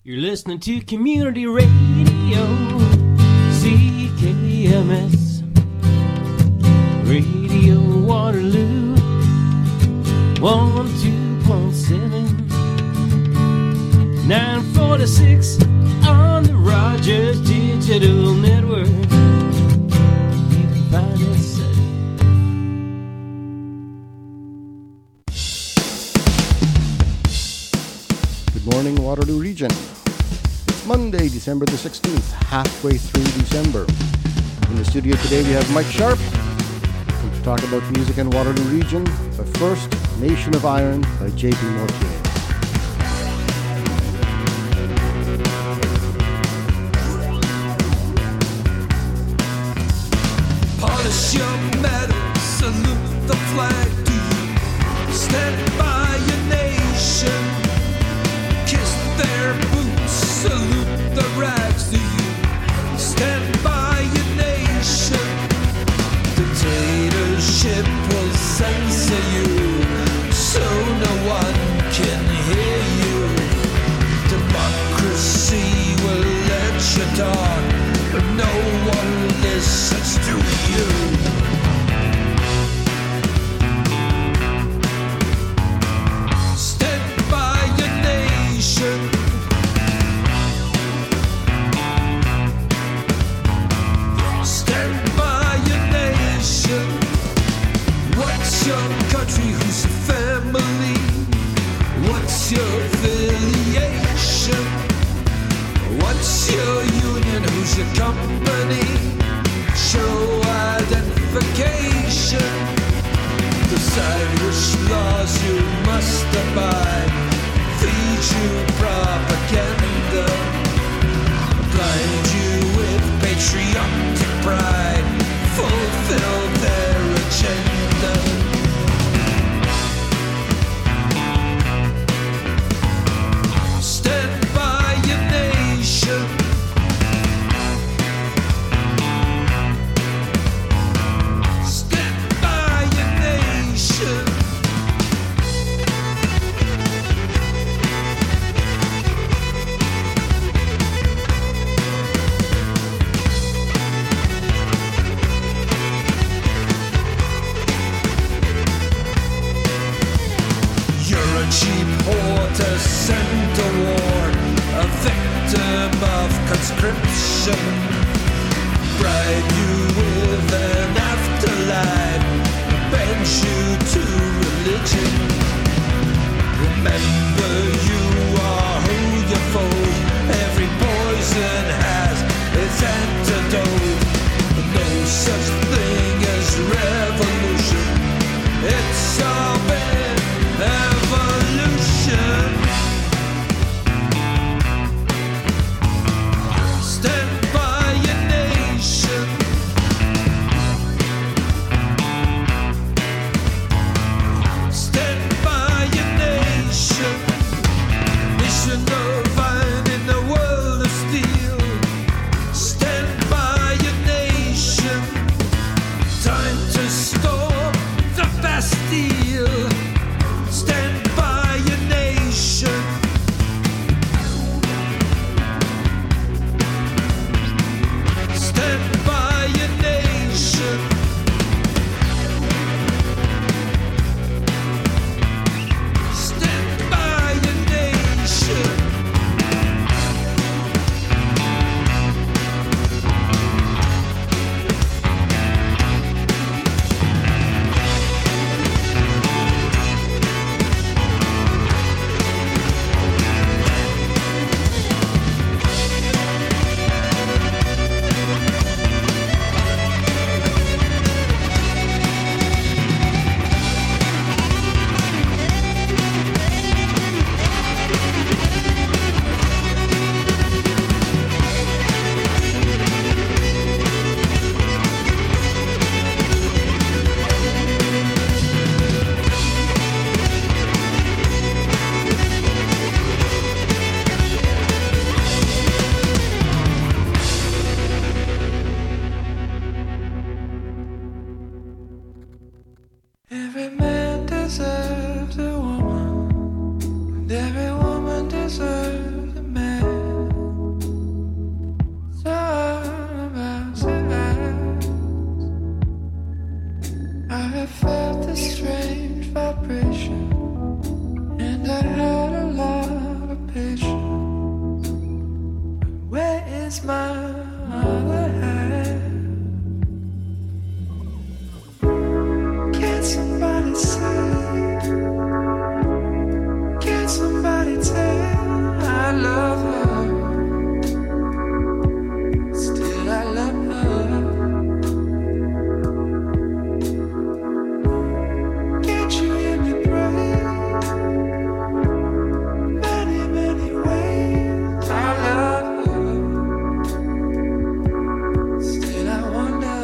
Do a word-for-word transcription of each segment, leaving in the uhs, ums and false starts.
You're listening to Community Radio, C K M S, Radio Waterloo, one oh two point seven, nine forty-six on the Rogers Digital Network. You can find us at Good morning, Waterloo Region. It's Monday, December the sixteenth, halfway through December. In the studio today we have Mike Sharp to talk about music in Waterloo Region. But first, Nation of Iron by J P Mortier. Polish your medals, salute the flag. Do you stand by your nation? Kiss their boots, salute the rags. Do you stand by your nation? Dictatorship will censor you, so no one can hear you. Democracy will let you talk, but no one listens to you. Stand by your nation. Stand by your nation. What's your country? Who's your family? What's your affiliation? What's your union? Who's your company? Show identification. Decide which laws you must abide. Feed you propaganda. Blind you with patriotic pride. Fulfill their agenda. Stand by your nation. Stand by your nation. You're a cheap hoarder sent to war, a victim of conscription. Bribe you with an afterlife, bend you to religion. Remember you are who you fold. Every poison has its antidote. No such thing as revolution. It's all been evolution. Stand by your nation. Stand by your nation. Nation of iron in the world of steel. Stand by your nation. is my other half. Can somebody say? Can somebody tell I love her? Still I love her. Can't you hear me pray? Many, many ways I love her. Still I wonder.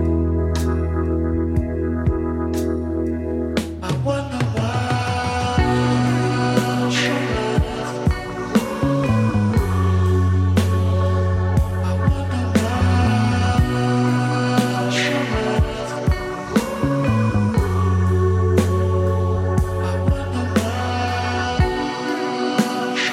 I wonder why she left. I wonder why she left. I wonder why she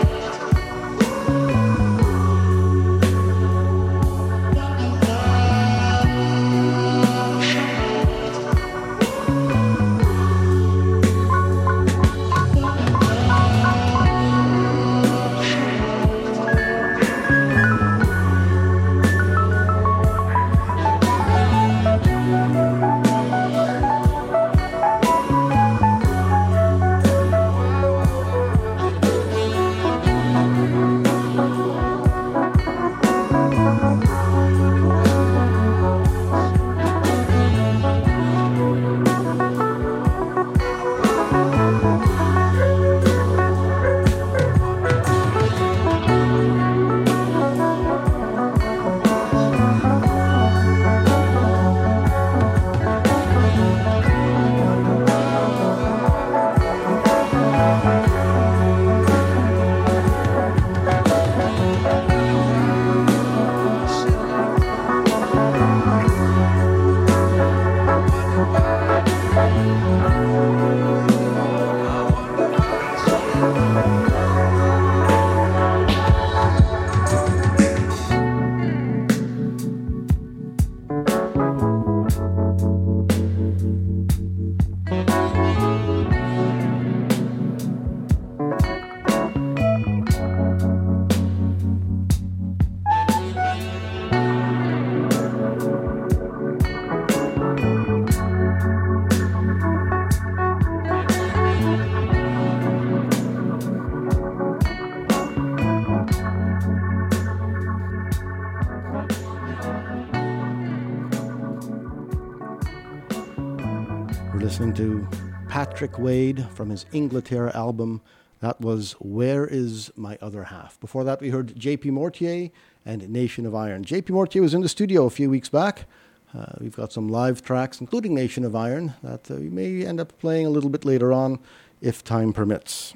Listening to Patrick Wade from his Inglaterra album. That was Where Is My Other Half? Before that, we heard J P Mortier and Nation of Iron. J P Mortier was in the studio a few weeks back. Uh, we've got some live tracks, including Nation of Iron, that uh, we may end up playing a little bit later on, if time permits.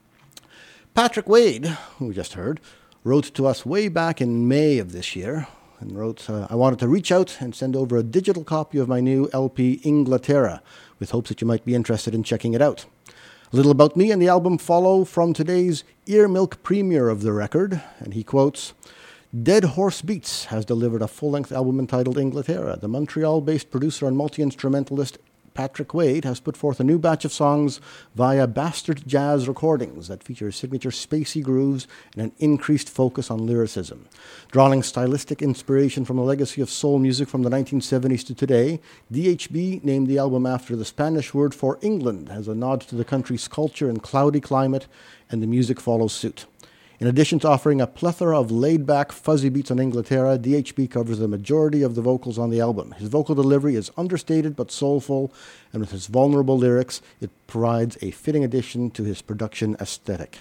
Patrick Wade, who we just heard, wrote to us way back in May of this year, and wrote, uh, I wanted to reach out and send over a digital copy of my new L P Inglaterra, with hopes that you might be interested in checking it out. A little about me and the album follow from today's Ear Milk premiere of the record, and he quotes, Dead Horse Beats has delivered a full-length album entitled Inglaterra. The Montreal-based producer and multi-instrumentalist Patrick Wade has put forth a new batch of songs via Bastard Jazz recordings that feature signature spacey grooves and an increased focus on lyricism. Drawing stylistic inspiration from a legacy of soul music from the nineteen seventies to today, D H B named the album after the Spanish word for England as a nod to the country's culture and cloudy climate, and the music follows suit. In addition to offering a plethora of laid-back, fuzzy beats on Inglaterra, D H B covers the majority of the vocals on the album. His vocal delivery is understated but soulful, and with his vulnerable lyrics, it provides a fitting addition to his production aesthetic.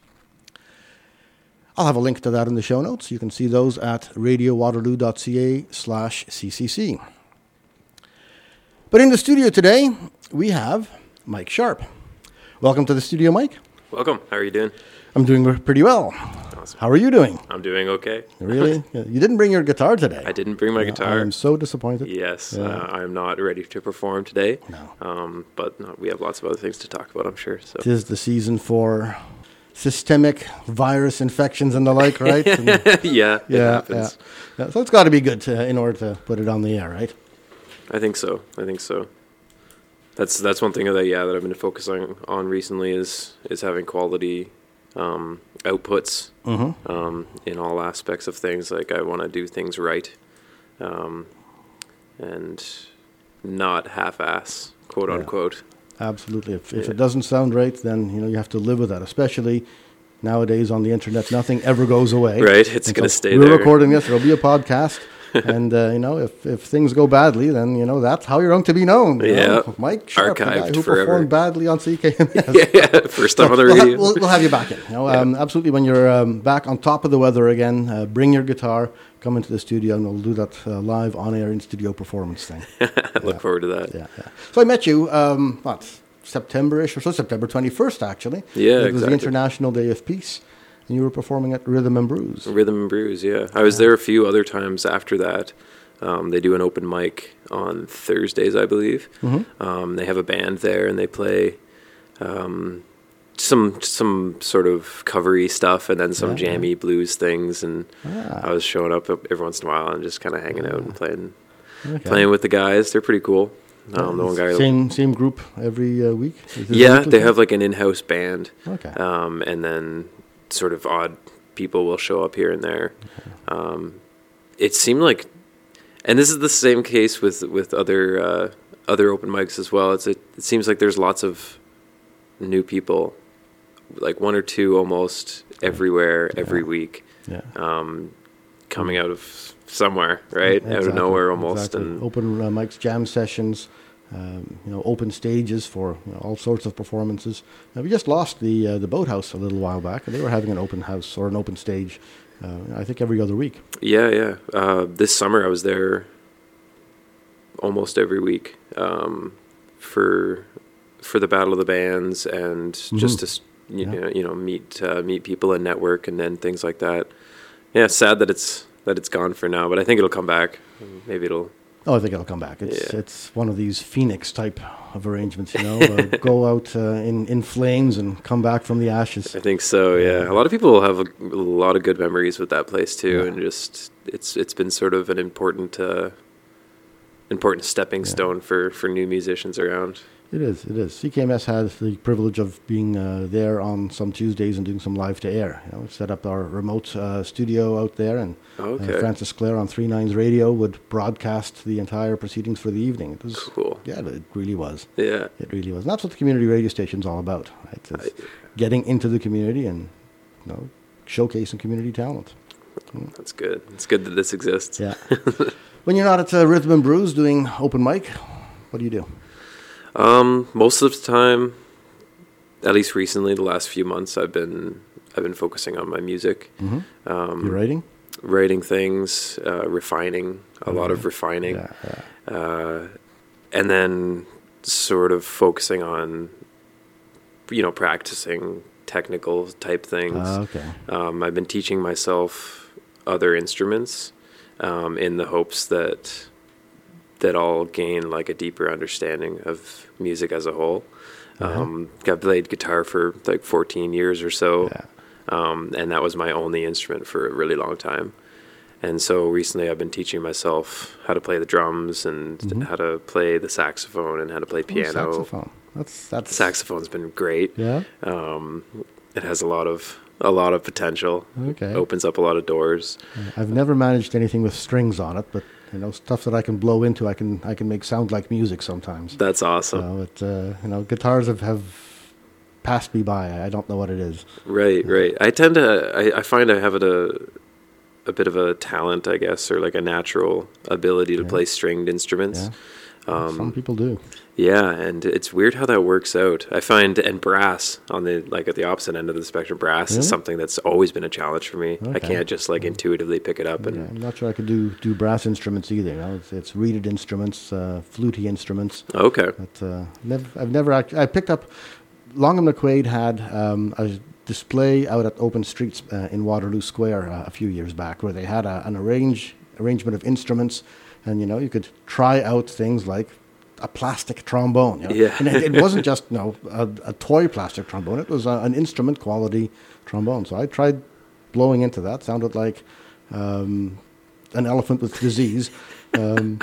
I'll have a link to that in the show notes. You can see those at radio waterloo dot c a slash c c c. But in the studio today, we have Mike Sharp. Welcome to the studio, Mike. Welcome. How are you doing? I'm doing pretty well. Awesome. How are you doing? I'm doing okay. Really? You didn't bring your guitar today. I didn't bring my Yeah, guitar. I'm so disappointed. Yes, Yeah. uh, I'm not ready to perform today. No. Um, but no, we have lots of other things to talk about, I'm sure. So. Tis the season for systemic virus infections and the like, right? And yeah, it yeah, happens. yeah, yeah. So it's got to be good to, in order to put it on the air, right? I think so. I think so. That's that's one thing that yeah that I've been focusing on recently is is having quality um, outputs Mm-hmm. um, in all aspects of things. Like I want to do things right, um, and not half-ass, quote Yeah. unquote. Absolutely. If, if Yeah. it doesn't sound right, then you know you have to live with that. Especially nowadays on the internet, nothing ever goes away. Right, it's And gonna so stay we're there. recording this. There'll be a podcast, and uh, you know if, if things go badly, then you know that's how you're going to be known. you Yeah. know? Mike Sharp, the guy Archived who forever. performed badly on C K M S. yeah, yeah, first time on the We'll, ha- radio. we'll, we'll have you back in. You know, Yeah. um, absolutely. When you're um, back on top of the weather again, uh, bring your guitar, come into the studio, and we'll do that uh, live on-air in-studio performance thing. I look forward to that. Yeah, yeah. So I met you, um, what, September-ish or so, September twenty-first, actually. Yeah, It was exactly. the International Day of Peace, and you were performing at Rhythm and Brews. Rhythm and Brews, yeah. I was there a few other times after that. Um, they do an open mic on Thursdays, I believe. Mhm. Um, they have a band there, and they play um, some some sort of covery stuff, and then some Yeah, yeah. jammy blues things. And Ah. I was showing up every once in a while and just kind of hanging out and playing Okay. playing with the guys. They're pretty cool. Um, the one guy, Same same group every uh, week? Is this yeah, weekly they thing? have like an in-house band. Okay. Um, and then sort of odd people will show up here and there. Um, it seemed like, and this is the same case with with other uh, other open mics as well. It's it, it seems like there's lots of new people, like one or two almost everywhere every week, Yeah. um, coming out of somewhere, right, out of Exactly, nowhere almost, exactly. and Open uh, mics, jam sessions, um, you know, open stages for you know, all sorts of performances. Now, we just lost the uh, the Boathouse a little while back, and they were having an open house or an open stage, uh, I think every other week. yeah, yeah. Uh, this summer I was there almost every week um, for for the Battle of the Bands and just Mhm. to s- you, Yeah. know, you know meet uh, meet people and network and then things like that. Yeah, it's sad that it's that it's gone for now, but I think it'll come back. Maybe it'll. Oh, I think it'll come back. It's Yeah. it's one of these Phoenix type of arrangements, you know, uh, go out uh, in in flames and come back from the ashes. I think so. Yeah, a lot of people have a, a lot of good memories with that place too, Yeah. and just it's it's been sort of an important uh, important stepping Yeah. stone for for new musicians around. It is, it is. C K M S had the privilege of being uh, there on some Tuesdays and doing some live to air. You know, we set up our remote uh, studio out there, and Okay. uh, Francis Clare on three nines Radio would broadcast the entire proceedings for the evening. It was Cool. Yeah, it really was. Yeah. It really was. And that's what the community radio station's all about. Right? It's getting into the community and you know showcasing community talent. That's good. It's good that this exists. Yeah. When you're not at uh, Rhythm and Brews doing open mic, what do you do? Um, most of the time, at least recently, the last few months, I've been I've been focusing on my music, Mm-hmm. um, You're writing? writing things, uh, refining, a lot of refining, Yeah, yeah. uh, and then sort of focusing on, you know, practicing technical type things. Ah, okay. Um, I've been teaching myself other instruments um, in the hopes that that I'll gain like a deeper understanding of music as a whole. Uh-huh. Um, I've played guitar for like fourteen years or so, Yeah. um, and that was my only instrument for a really long time. And so recently I've been teaching myself how to play the drums and Mhm. how to play the saxophone and how to play Oh, piano. saxophone. That's that's Saxophone's been great. Yeah. Um, it has a lot of a lot of potential. Okay. Opens up a lot of doors. I've never managed anything with strings on it, but you know, stuff that I can blow into, I can I can make sound like music sometimes. That's awesome. So it, uh, you know, guitars have, have passed me by. I don't know what it is. Right, right. I tend to. I, I find I have it a a bit of a talent, I guess, or like a natural ability to Yeah. play stringed instruments. Yeah. Um, Some people do. Yeah, and it's weird how that works out. I find, and brass on the like at the opposite end of the spectrum, brass Really? is something that's always been a challenge for me. I Okay. can't just like intuitively pick it up and. Yeah, I'm not sure I could do, do brass instruments either. You know, it's, it's reeded instruments, uh, fluty instruments. Okay. But uh, never, I've never actually. I picked up. Long and McQuaid had um, a display out at Open Streets uh, in Waterloo Square uh, a few years back, where they had a, an arrange arrangement of instruments, and you know you could try out things like a plastic trombone. You know? Yeah. And it, it wasn't just you know a, a toy plastic trombone; it was a, an instrument quality trombone. So I tried blowing into that. Sounded like um, an elephant with disease. Um,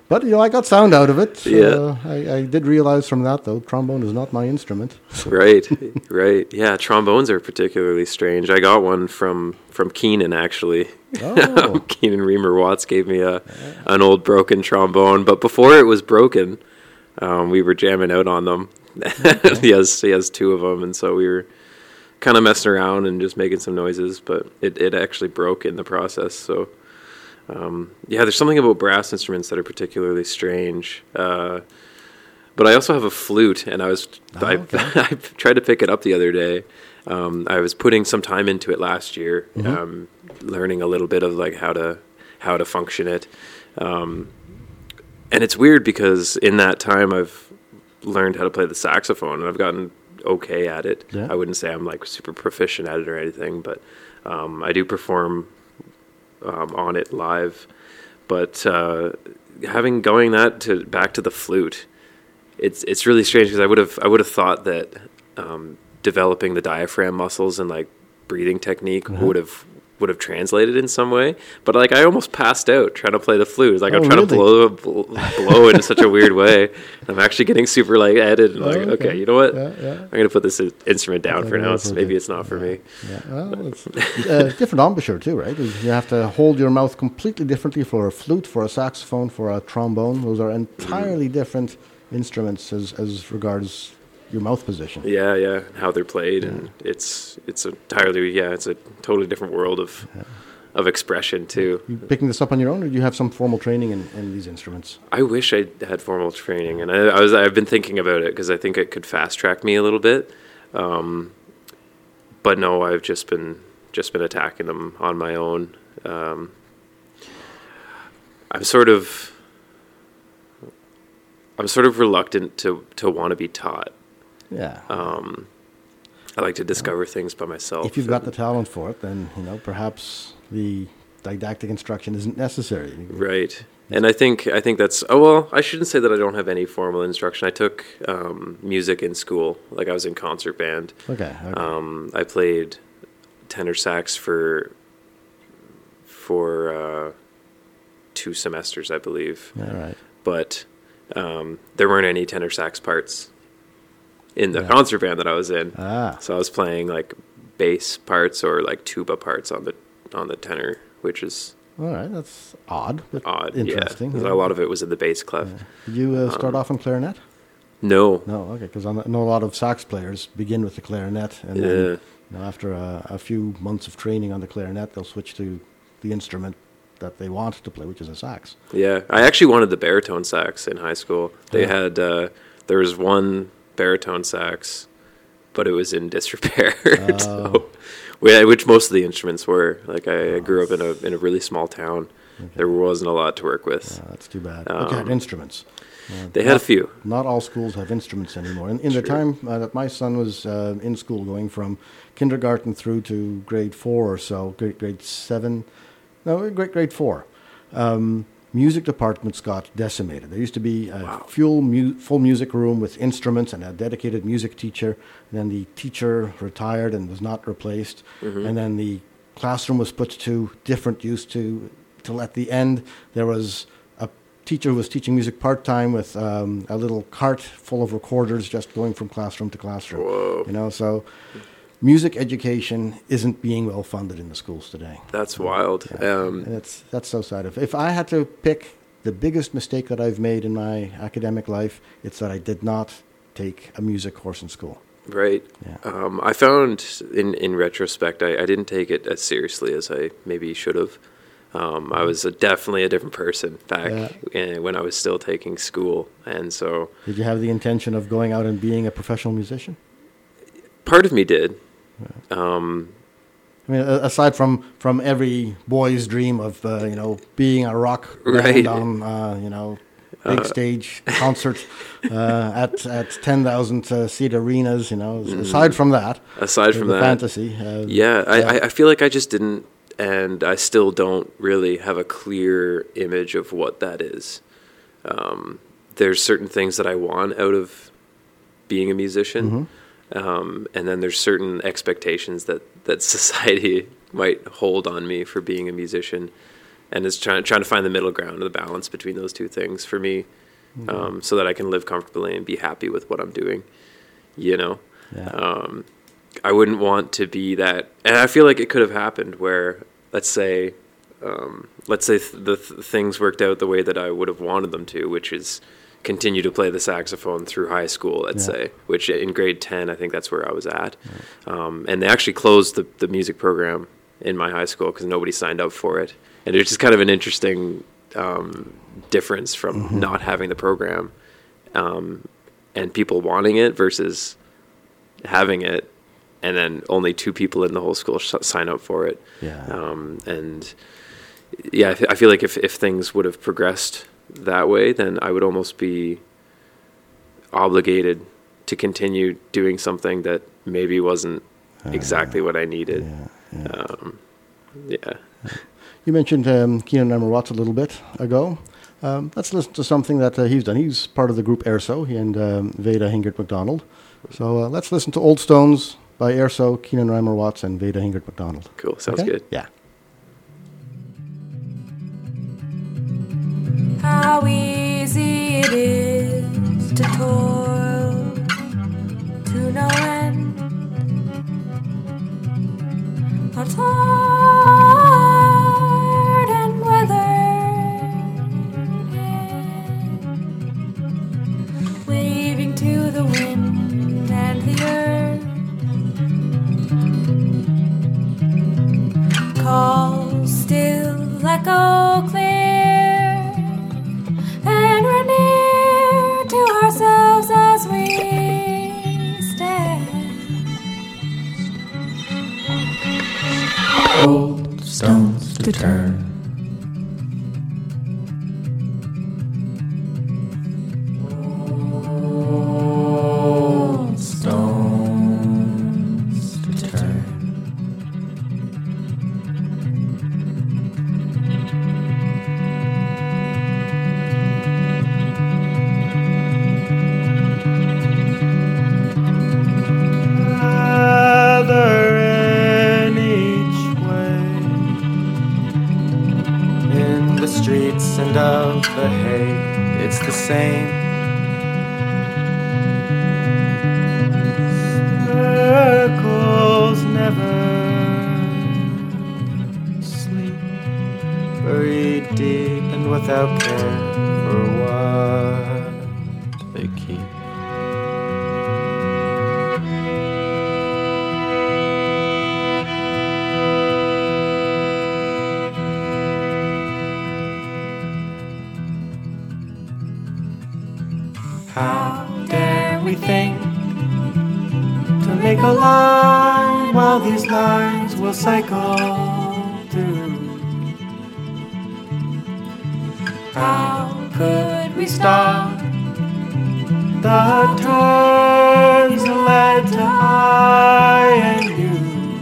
But, you know, I got sound out of it. Yeah. Uh, I, I did realize from that, though, trombone is not my instrument. Right, right. Yeah, trombones are particularly strange. I got one from, from Keenan, actually. Oh. Keenan Reamer Watts gave me a an old broken trombone. But before it was broken, um, we were jamming out on them. he has he has two of them, and so we were kind of messing around and just making some noises. But it, it actually broke in the process, so... Um, yeah, there's something about brass instruments that are particularly strange. Uh, but I also have a flute, and I was Oh, I, okay. I tried to pick it up the other day. Um, I was putting some time into it last year, Mm-hmm. um, learning a little bit of like how to how to function it. Um, and it's weird because in that time I've learned how to play the saxophone, and I've gotten okay at it. Yeah. I wouldn't say I'm like super proficient at it or anything, but um, I do perform Um, on it live, but uh, having going that to back to the flute, it's it's really strange because I would have I would have thought that um, developing the diaphragm muscles and like breathing technique Mm-hmm. would have would have translated in some way, but like I almost passed out trying to play the flute. It's like Oh, I'm trying really? to blow bl- blow in such a weird way. I'm actually getting super like headed and like Oh, okay. okay, you know what? Yeah, yeah. I'm gonna put this i- instrument down Yeah, for now. go It's, for maybe it. it's not for me. Yeah, well, it's uh, different embouchure too, right? You have to hold your mouth completely differently for a flute, for a saxophone, for a trombone. Those are entirely different instruments as as regards your mouth position. Yeah, yeah, how they're played, and it's it's entirely yeah, it's a totally different world of of expression too. You picking this up on your own, or do you have some formal training in, in these instruments? I wish I had formal training, and I, I was I've been thinking about it because I think it could fast track me a little bit. Um, but no, I've just been just been attacking them on my own. Um, I'm sort of I'm sort of reluctant to to want to be taught. Yeah. Um, I like to discover things by myself. If you've got the and- talent for it, then you know perhaps the didactic instruction isn't necessary. Right. And I think I think that's oh well I shouldn't say that I don't have any formal instruction. I took um, music in school, like I was in concert band. Okay. okay. Um, I played tenor sax for for uh, two semesters, I believe. All right. But um, there weren't any tenor sax parts in the Yeah. concert band that I was in. Ah. So I was playing like bass parts or like tuba parts on the on the tenor, which is All right. That's odd, but odd. interesting. Yeah, 'cause a lot of it was in the bass clef. Did you uh, start Um, off on clarinet? No. No. Okay. Because I know a lot of sax players begin with the clarinet, and then Yeah. you know, after a, a few months of training on the clarinet, they'll switch to the instrument that they want to play, which is a sax. Yeah, I actually wanted the baritone sax in high school. They Yeah. had uh, there was one baritone sax, but it was in disrepair. Oh. so, whi- which most of the instruments were. Like I, I grew up in a in a really small town. There wasn't a lot to work with. Uh, that's too bad. but you had Um, instruments. Uh, They had a not- few. Not all schools have instruments anymore. In, in the True. time uh, that my son was uh, in school, going from kindergarten through to grade four or so, grade, grade seven, no, grade, grade four, um, music departments got decimated. There used to be a Wow. full, mu- full music room with instruments and a dedicated music teacher. And then the teacher retired and was not replaced. Mm-hmm. And then the classroom was put to different use to, till at the end there was a teacher who was teaching music part-time with um, a little cart full of recorders just going from classroom to classroom. Whoa. You know, so music education isn't being well funded in the schools today. That's wild. Um, And it's, that's so sad. If, if I had to pick the biggest mistake that I've made in my academic life, it's that I did not take a music course in school. right. Yeah. Um, I found in in retrospect, I, I didn't take it as seriously as I maybe should have. Um, I was a, definitely a different person back in, when I was still taking school, and so Did you have the intention of going out and being a professional musician? part of me did. Um, I mean, a- aside from, from every boy's dream of uh, you know being a rock band Right. on uh, you know big stage concert uh, at at ten thousand uh, seat arenas, you know. Aside from that, aside from the that, fantasy. Uh, yeah, I, I- I feel like I just didn't, and I still don't really have a clear image of what that is. Um, there's certain things that I want out of being a musician, um, and then there's certain expectations that, that society might hold on me for being a musician. and it's trying trying to find the middle ground, the balance between those two things for me, mm-hmm. um, so that I can live comfortably and be happy with what I'm doing. You know, yeah. um, I wouldn't want to be that, and I feel like it could have happened where, let's say, um, let's say th- the th- things worked out the way that I would have wanted them to, which is continue to play the saxophone through high school, let's yeah. say, which in grade ten, I think that's where I was at. Yeah. Um, and they actually closed the, the music program in my high school because nobody signed up for it. And it's just kind of an interesting um, difference from mm-hmm. not having the program um, and people wanting it versus having it, and then only two people in the whole school sh- sign up for it. Yeah. Um, and yeah, I, th- I feel like if, if things would have progressed that way, then I would almost be obligated to continue doing something that maybe wasn't uh, exactly what I needed. Yeah. Yeah. Um, yeah. You mentioned um, Keenan Reimer Watts a little bit ago. Um, let's listen to something that uh, he's done. He's part of the group Airso, he and um, Veda Hingert McDonald. So uh, let's listen to Old Stones by Airso, Keenan Reimer Watts, and Veda Hingert McDonald. Cool. Sounds okay? good. Yeah. How easy it is to toil to no end, how tired and weathered, waving to the wind and the earth, call still echo clear. And we're near to ourselves as we stand. Old stones to turn. Old stones to turn. And of the hay, it's the same. Circles never sleep, buried deep and without care for what they keep. How dare we think to make a line while these lines will cycle through? How could we stop the turns that led to I and you?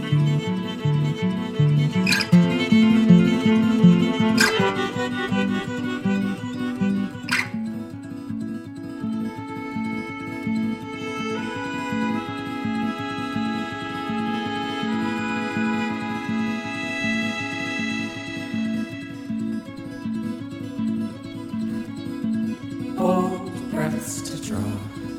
Old breaths to draw.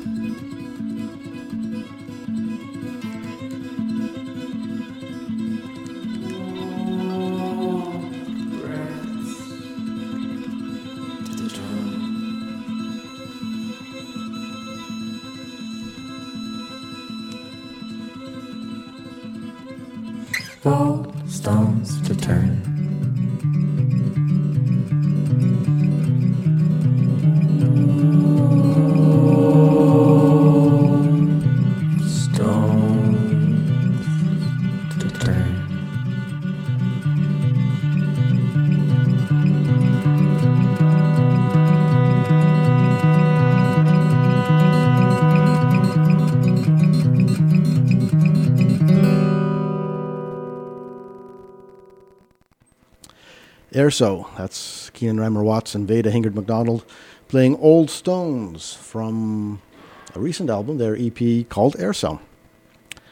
Old breaths to draw. Old stones to turn. Airso, that's Keenan Reimer Watts and Veda Hingert McDonald playing Old Stones from a recent album, their E P called Airso.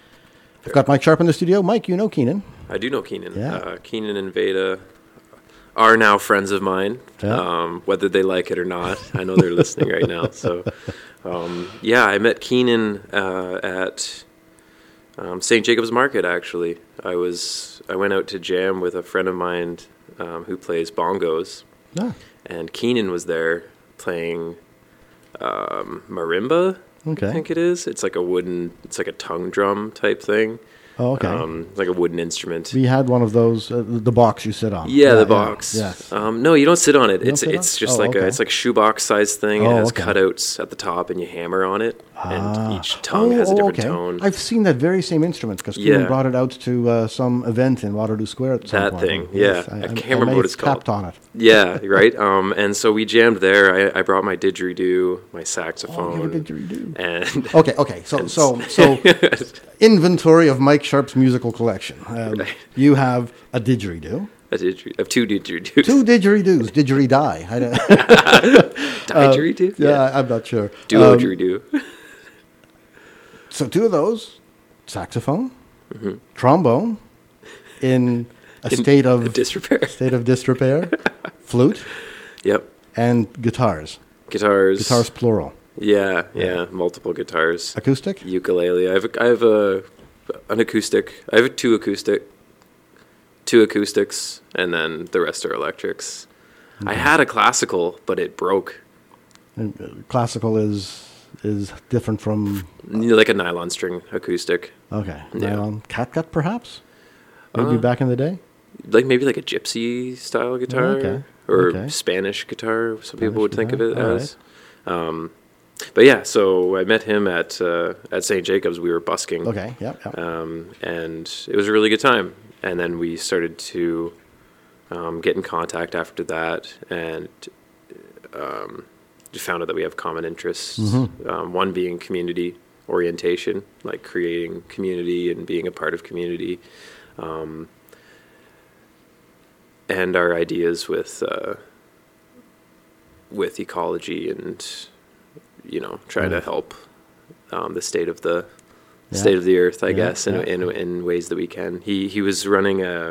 I've got Mike Sharp in the studio. Mike, you know Keenan. I do know Keenan. Yeah. Uh, Keenan and Veda are now friends of mine, Yeah. um, whether they like it or not. I know they're listening right now. So, um, yeah, I met Keenan uh, at um, Saint Jacob's Market. Actually, I was I went out to jam with a friend of mine um, who plays bongos, Yeah. and Keenan was there playing um, marimba. Okay. I think it is. It's like a wooden. It's like a tongue drum type thing. Oh, okay. Um, like a wooden instrument. We had one of those, uh, the box you sit on. Yeah, the box. Yes. Um, no, you don't sit on it. You don't It's sit on it's it? just Oh, like okay. a it's like a shoebox sized thing. Oh, it has okay. cutouts at the top, and you hammer on it, Ah. and each tongue has a Oh, different okay. tone. I've seen that very same instrument because Keenan Yeah. brought it out to uh, some event in Waterloo Square at some That point. thing, yeah. I can't remember may what have it's called. tapped on it. Yeah, right. Um, and so we jammed there. I, I brought my didgeridoo, my Oh, saxophone, you did didgeridoo. and Okay, okay. So, so, so, inventory of Mike Sharp's musical collection. Um, Right. You have a didgeridoo, a didgeridoo. I have two didgeridoos. two didgeridoos, didgeridoo. I don't, Didgeridoo? yeah, I'm not sure. Duo Um, didgeridoo. So two of those, saxophone, trombone, in a state of Disrepair. state of disrepair, flute, Yep. and guitars. Guitars. Guitars plural. Yeah, yeah. Multiple guitars. Acoustic? Ukulele. I have a, I have a an acoustic. I have two acoustic, two acoustics, and then the rest are electrics. I had a classical, but it broke. And, uh, classical is is different from You know, like a nylon string acoustic, okay. Yeah. Nylon catgut perhaps? Maybe Uh, back in the day? like maybe like a gypsy style guitar, okay. or Okay. Spanish guitar. Some people Spanish would think of guitar, it all as. Um, but yeah, so I met him at uh, at Saint Jacob's. We were busking. Okay, yep, yep. Um, and it was a really good time. And then we started to um, get in contact after that, and um, found out that we have common interests. Mm-hmm. Um, one being community orientation, like creating community and being a part of community, um, and our ideas with uh, with ecology and you know trying to Right. help um, the state of the Yeah. state of the earth, I Yeah, guess, in, yeah. in in ways that we can. He he was running a,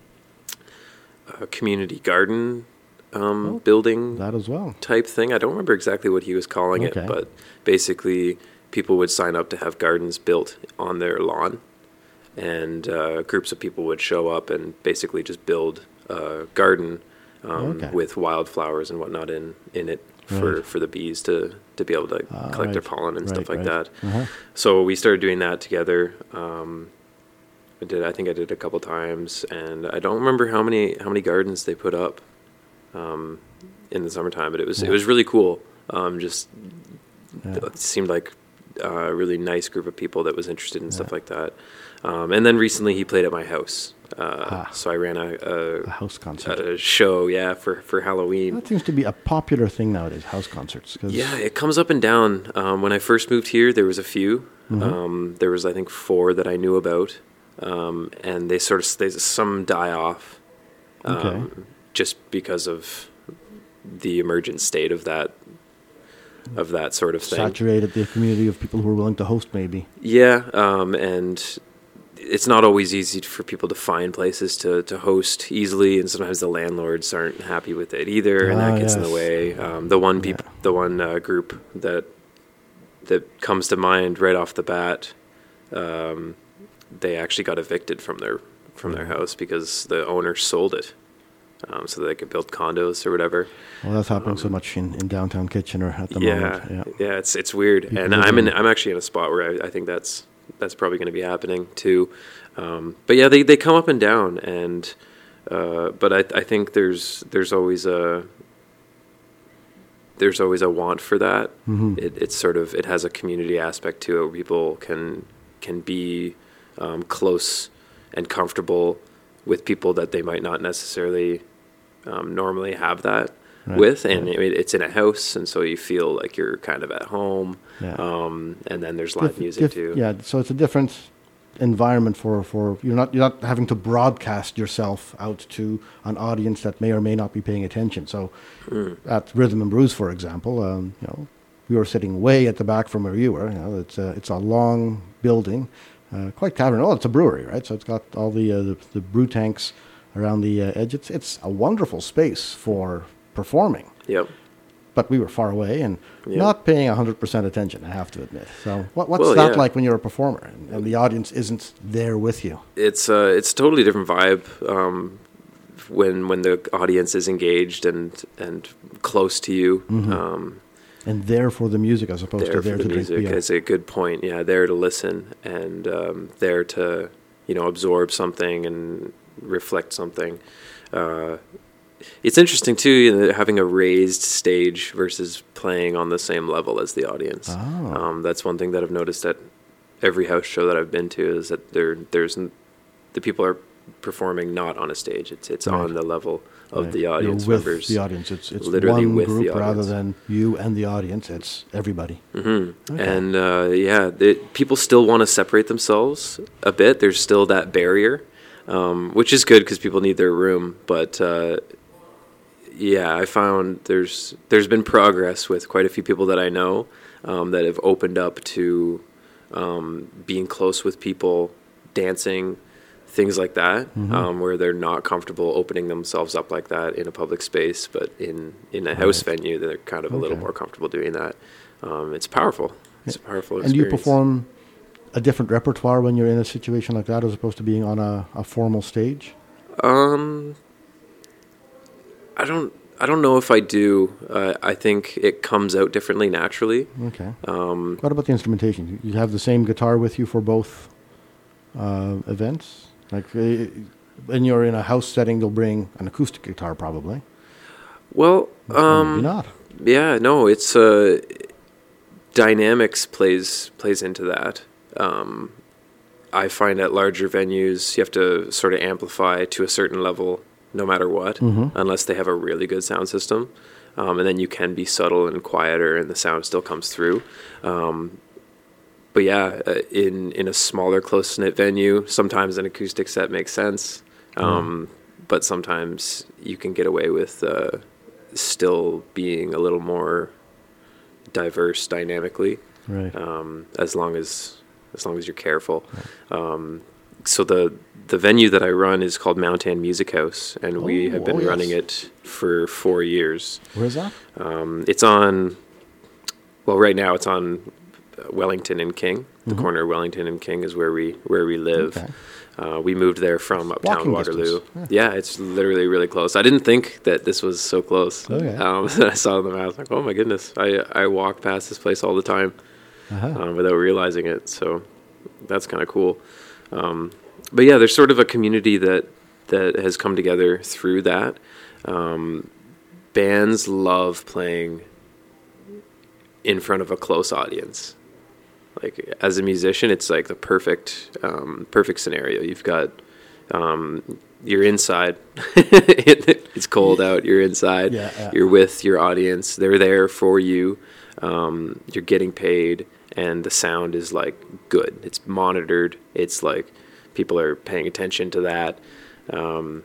a community garden um, Oh, building That as well. type thing. I don't remember exactly what he was calling Okay. it, but basically people would sign up to have gardens built on their lawn, and uh, groups of people would show up and basically just build a garden um, Okay. with wildflowers and whatnot in, in it for, Right. for the bees to, to be able to Ah, collect their right. pollen and Right, stuff like right. that. Uh-huh. So we started doing that together. Um, I did. I think I did a couple times, and I don't remember how many how many gardens they put up um, in the summertime. But it was Yeah. it was really cool. Um, just Yeah. it seemed like a really nice group of people that was interested in stuff like that. Um, and then recently he played at my house. Uh, Ah. So I ran a, A a, house concert. a show, yeah, for, for Halloween. That seems to be a popular thing nowadays, house concerts. 'cause- Yeah, it comes up and down. Um, when I first moved here, there was a few. Mhm. Um, there was, I think, four that I knew about, um, and they sort of they, some die off, um, Okay. just because of the emergent state of that of that sort of thing. saturated the community of people who are willing to host, maybe. Yeah, um, and it's not always easy for people to find places to, to host easily, and sometimes the landlords aren't happy with it either, and Ah, that gets in yes. the way. Um, the one peop- the one uh, group that that comes to mind right off the bat, um, they actually got evicted from their from their house because the owner sold it, um, so they could build condos or whatever. Well, that's happening so much in, in downtown Kitchener at the Um, Yeah, moment. Yeah. yeah, it's it's weird, People and live I'm in in- I'm actually in a spot where I, I think that's that's probably going to be happening too. Um, but yeah, they, they come up and down, and uh, but I I think there's there's always a there's always a want for that. Mhm. It it's sort of it has a community aspect to it where people can can be um, close and comfortable with people that they might not necessarily um, normally have that Right, with, and right. it, it's in a house, and so you feel like you're kind of at home. Yeah. Um, and then there's live Diff- music diff- too. Yeah, so it's a different environment for, for you're not you're not having to broadcast yourself out to an audience that may or may not be paying attention. So Mm. at Rhythm and Brews, for example, um, you know, we were sitting way at the back from where you were. You know, it's a it's a long building, uh, quite cavern. Oh, it's a brewery, right? So it's got all the uh, the, the brew tanks around the uh, edge. It's it's a wonderful space for performing. Yep. But we were far away and Yeah. not paying one hundred percent attention, I have to admit. So what, what's Well, that yeah. like when you're a performer and, and the audience isn't there with you? It's uh, it's a totally different vibe um, when when the audience is engaged and and close to you. Mm-hmm. Um, And there for the music as opposed there to for there the to drink music beer. is a good point. Yeah, there to listen and um, there to you know absorb something and reflect something. Uh, it's interesting too, you know, having a raised stage versus playing on the same level as the audience. Oh. Um, that's one thing that I've noticed at every house show that I've been to is that there there's n- the people are performing not on a stage. It's it's Right. on the level of Right. the audience You're with members. the audience. It's, it's Literally one with group the rather audience. than you and the audience. It's everybody. hmm Okay. And uh, yeah, the, people still want to separate themselves a bit. There's still that barrier, um, which is good because people need their room. But uh, yeah, I found there's there's been progress with quite a few people that I know um, that have opened up to um, being close with people, dancing, things like that, Mm-hmm. um, where they're not comfortable opening themselves up like that in a public space, but in, in a house venue, they're kind of a little Okay. more comfortable doing that. Um, it's powerful. It's a powerful And experience. you perform a different repertoire when you're in a situation like that as opposed to being on a, a formal stage? Um, I don't. I don't know if I do. Uh, I think it comes out differently naturally. Okay. Um, What about the instrumentation? You you have the same guitar with you for both uh, events? Like uh, when you're in a house setting, they'll bring an acoustic guitar probably. well, Or um, maybe not. yeah, no, it's uh, dynamics plays plays into that. Um, I find at larger venues you have to sort of amplify to a certain level, no matter what, unless they have a really good sound system, um, and then you can be subtle and quieter, and the sound still comes through. Um, but yeah, uh, in in a smaller, close knit venue, sometimes an acoustic set makes sense, um, but sometimes you can get away with uh, still being a little more diverse dynamically, Right. um, as long as as long as you're careful. Um, so the the venue that I run is called Mountain Music House, and we Oh, have been oh, yes. running it for four years. Where's that? Um, it's on, well, right now it's on Wellington and King. The corner of Wellington and King is where we where we live. Okay. Uh, we moved there from Uptown Walking Waterloo. distance. Yeah. It's literally really close. I didn't think that this was so close. Okay. Um, I saw the map. I was like, oh my goodness! I I walk past this place all the time Uh-huh. um, without realizing it. So that's kind of cool. Um, but yeah, there's sort of a community that that has come together through that. Um, bands love playing in front of a close audience. Like as a musician, it's like the perfect um, perfect scenario. You've got um, you're inside. It's cold out. You're inside. Yeah, yeah. You're with your audience. They're there for you. Um, you're getting paid, and the sound is like good. It's monitored. It's like people are paying attention to that. Um,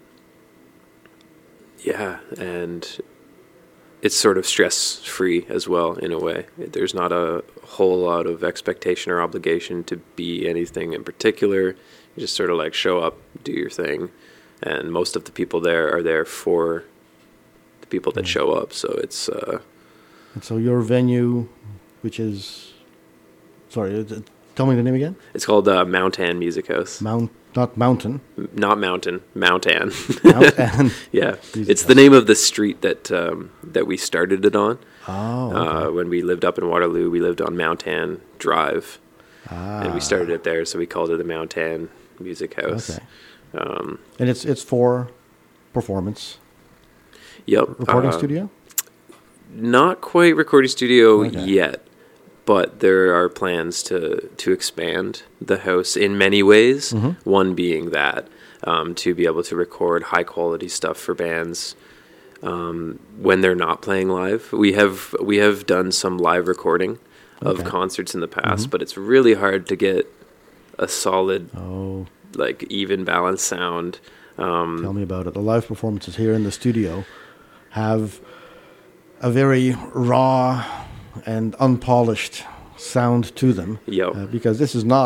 yeah, and it's sort of stress-free as well in a way. There's not a whole lot of expectation or obligation to be anything in particular. You just sort of like show up, do your thing, and most of the people there are there for the people that show up. So it's uh, And so your venue, which is, sorry, uh, tell me the name again. it's called uh, Mountain Music House. Mount, not Mountain. M- Not Mountain, Mountain. Mount and Yeah, Music it's the name of the street that um, that we started it on. oh, okay. Uh, when we lived up in Waterloo, we lived on Mountain Drive, and we started it there, so we called it the Mountain Music House. Okay. Um, And it's it's for performance yep. recording uh, studio. Not quite recording studio Okay. yet, but there are plans to to expand the house in many ways. Mm-hmm. One being that um, to be able to record high quality stuff for bands um, when they're not playing live. We have we have done some live recording of Okay. concerts in the past, but it's really hard to get a solid, Oh, like even balanced sound. Um, tell me about it. The live performances here in the studio have a very raw and unpolished sound to them. Yo. Uh, because this is not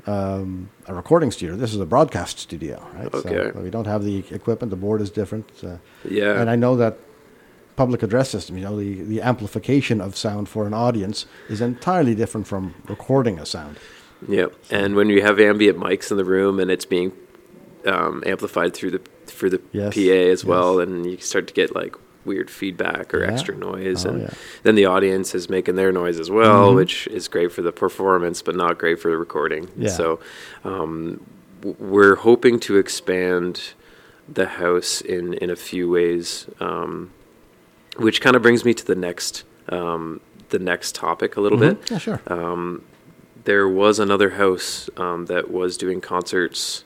um, a recording studio. This is a broadcast studio, right? Okay. So we don't have the equipment. The board is different. Uh, Yeah. And I know that public address system, you know, the, the amplification of sound for an audience is entirely different from recording a sound. Yep. And when you have ambient mics in the room and it's being um, amplified through the through the Yes, P A as yes. well, and you start to get like weird feedback or Yeah. extra noise, Oh, and yeah. then the audience is making their noise as well, Mhm. which is great for the performance, but not great for the recording. Yeah. So um, w- we're hoping to expand the house in in a few ways, um, which kind of brings me to the next um, the next topic a little Mhm. bit. Yeah, sure. Um, there was another house um, that was doing concerts,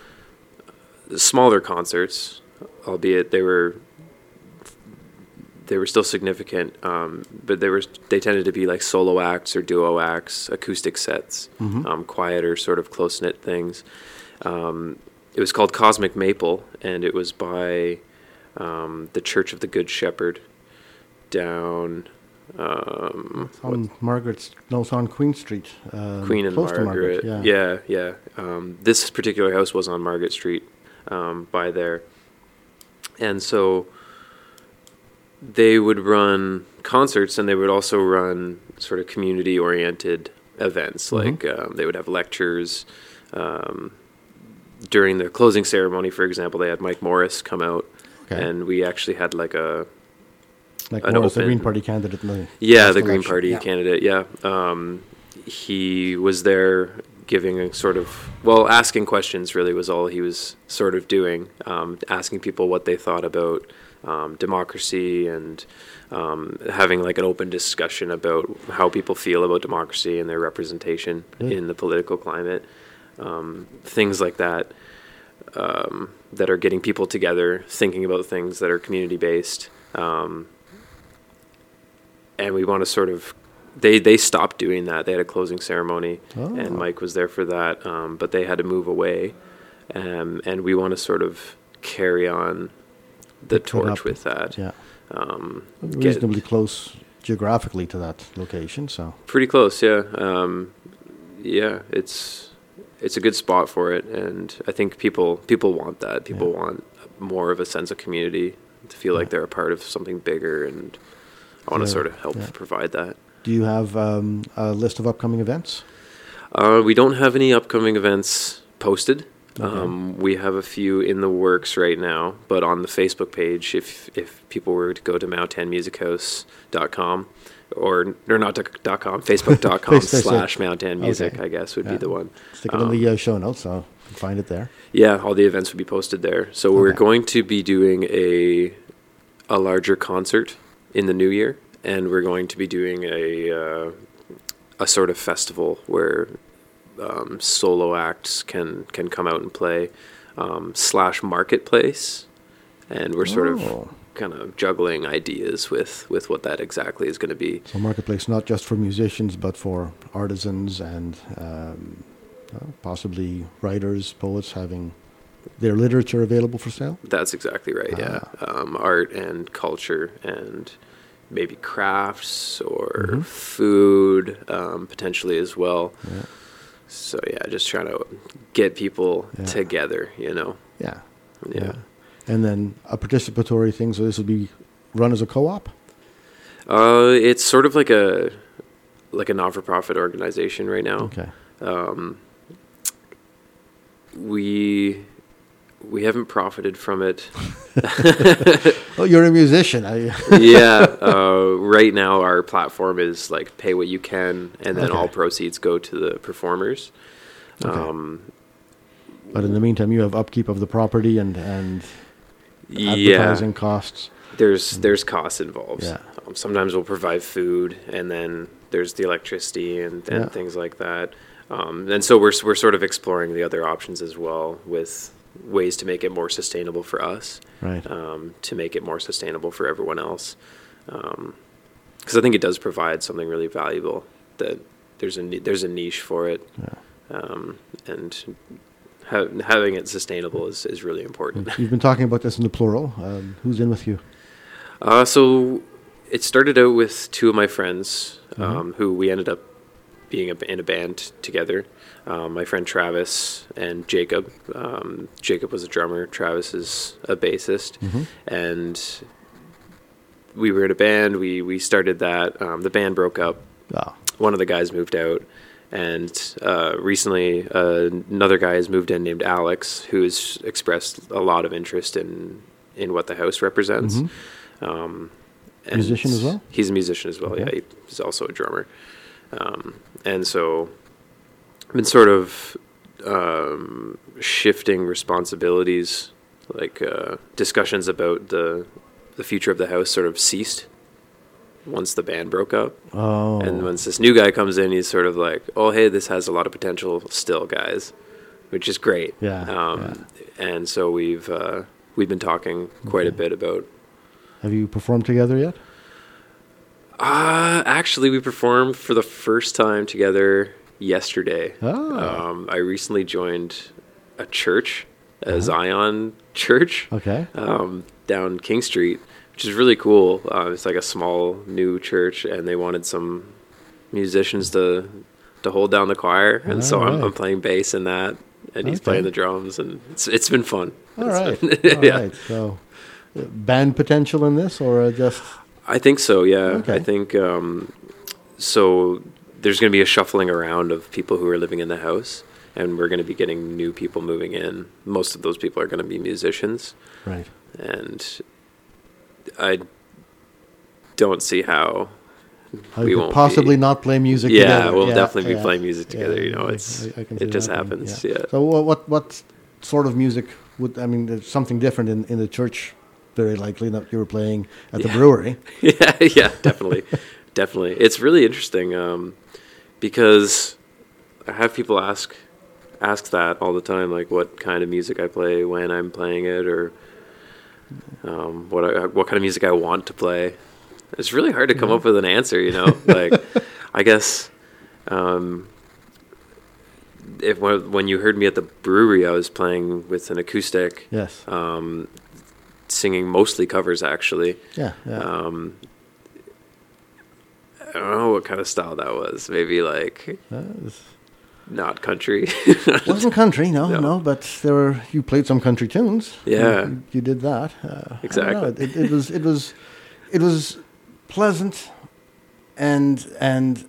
smaller concerts, albeit they were they were still significant, um, but they were they tended to be like solo acts or duo acts, acoustic sets, Mhm. um, quieter, sort of close knit things. Um, it was called Cosmic Maple, and it was by um, the Church of the Good Shepherd down. Um, On Margaret's, no, it's on Queen Street. Um, Queen and close to Margaret. yeah. yeah, yeah. Um, this particular house was on Margaret Street um, by there. And so they would run concerts, and they would also run sort of community-oriented events. Mhm. Like um, they would have lectures. Um, during the closing ceremony, for example, they had Mike Morris come out, Okay. and we actually had like a Like an Morris, the open- Green Party candidate. In the Yeah, last the Green election. Party Yeah. candidate. Yeah, um, he was there giving a sort of well, asking questions. Really, was all he was sort of doing, um, asking people what they thought about um, democracy and um, having like an open discussion about how people feel about democracy and their representation Good. in the political climate. Um, things like that um, that are getting people together, thinking about things that are community based. Um, and we want to sort of they they stopped doing that. They had a closing ceremony, Oh. and Mike was there for that, um, but they had to move away, um, and we want to sort of carry on the Pick that torch up. with that. Yeah. Um, get- Reasonably close geographically to that location, so. pretty close, yeah. Um, yeah, it's it's a good spot for it, and I think people people want that. People Yeah. want more of a sense of community, to feel like Yeah. they're a part of something bigger, and I want to Yeah, sort of help yeah. provide that. Do you have um, a list of upcoming events? Uh, we don't have any upcoming events posted. Okay. Um, we have a few in the works right now, but on the Facebook page, if if people were to go to mountain music house dot com, or or not dot com, facebook dot com Facebook. slash mountain music, Okay. I guess would Yeah. be the one. Stick it Um, in the uh, show notes, so you can find it there. Yeah, all the events would be posted there. So we're Okay. going to be doing a a larger concert in the new year, and we're going to be doing a uh, a sort of festival where um, solo acts can can come out and play um, slash marketplace, and we're sort Oh. of kind of juggling ideas with with what that exactly is going to be. So marketplace not just for musicians, but for artisans and um, uh, possibly writers, poets having their literature available for sale. That's exactly right. Yeah, um, art and culture and maybe crafts or Mhm. food um, potentially as well. Yeah. So yeah, just trying to get people Yeah. together. You know. Yeah. Yeah. And then a participatory thing, so this will be run as a co-op? Uh, it's sort of like a like a not-for-profit organization right now. Okay. Um, we we haven't profited from it. Oh, you're a musician. I, Yeah. Uh, right now, our platform is like pay what you can, and then Okay. all proceeds go to the performers. Okay. Um, but in the meantime, you have upkeep of the property and, and yeah. advertising costs. There's there's costs involved. Yeah. Um, sometimes we'll provide food, and then there's the electricity and, and Yeah. things like that. Um, and so we're we're sort of exploring the other options as well, with ways to make it more sustainable for us, Right. um, to make it more sustainable for everyone else. Because I think it does provide something really valuable. That there's a ni- there's a niche for it, Yeah. um, and ha- having it sustainable is, is really important. You've been talking about this in the plural. Um, who's in with you? Uh, so it started out with two of my friends, Mm-hmm. um, who we ended up being a, in a band together. um, my friend Travis and Jacob. Um, Jacob was a drummer. Travis is a bassist, Mm-hmm. and we were in a band. We we started that. Um, the band broke up. Oh. One of the guys moved out, and uh, recently uh, another guy has moved in named Alex, who has expressed a lot of interest in in what the house represents. Mm-hmm. Um, and Musician as well? He's a musician as well. Okay. Yeah, he's also a drummer. Um, and so I've been sort of um, shifting responsibilities, like uh, discussions about the the future of the house sort of ceased once the band broke up. Oh. And once this new guy comes in, he's sort of like, oh, hey, this has a lot of potential still, guys, which is great. Yeah, Um, yeah. And so we've uh, we've been talking quite a bit about. Have you performed together yet? Uh, actually, we performed for the first time together yesterday. Oh. Um, I recently joined a church, a Zion church, Okay. um, down King Street, which is really cool. Uh, it's like a small new church, and they wanted some musicians to to hold down the choir, and so I'm, Alright. I'm playing bass in that, and he's Okay. playing the drums, and it's it's been fun. All It's right. been- All yeah. right. So, uh, band potential in this, or uh, just I think so, yeah. Okay. I think um, so. There's going to be a shuffling around of people who are living in the house, and we're going to be getting new people moving in. Most of those people are going to be musicians, right? and I don't see how How we you won't could possibly be. not play music Yeah, together. we'll definitely be yeah. playing music together. Yeah, you know, I- it's I- I can see it just that happening, happens. yeah. Yeah. So what, what what sort of music would I mean? There's something different in, in the church, very likely that you were playing at the Yeah. brewery. yeah, yeah, definitely, definitely. It's really interesting um, because I have people ask ask that all the time, like what kind of music I play when I'm playing it, or um, what I, what kind of music I want to play. It's really hard to come up with an answer, you know. Like, I guess um, if when when you heard me at the brewery, I was playing with an acoustic, Yes. um, singing mostly covers, actually. yeah. Yeah. Um, I don't know what kind of style that was. Maybe like Uh, it's- not country. wasn't country, no, No. no, but there were you played some country tunes. Yeah. you, you did that. Uh, I don't know, Exactly. It, it was it was it was pleasant, and and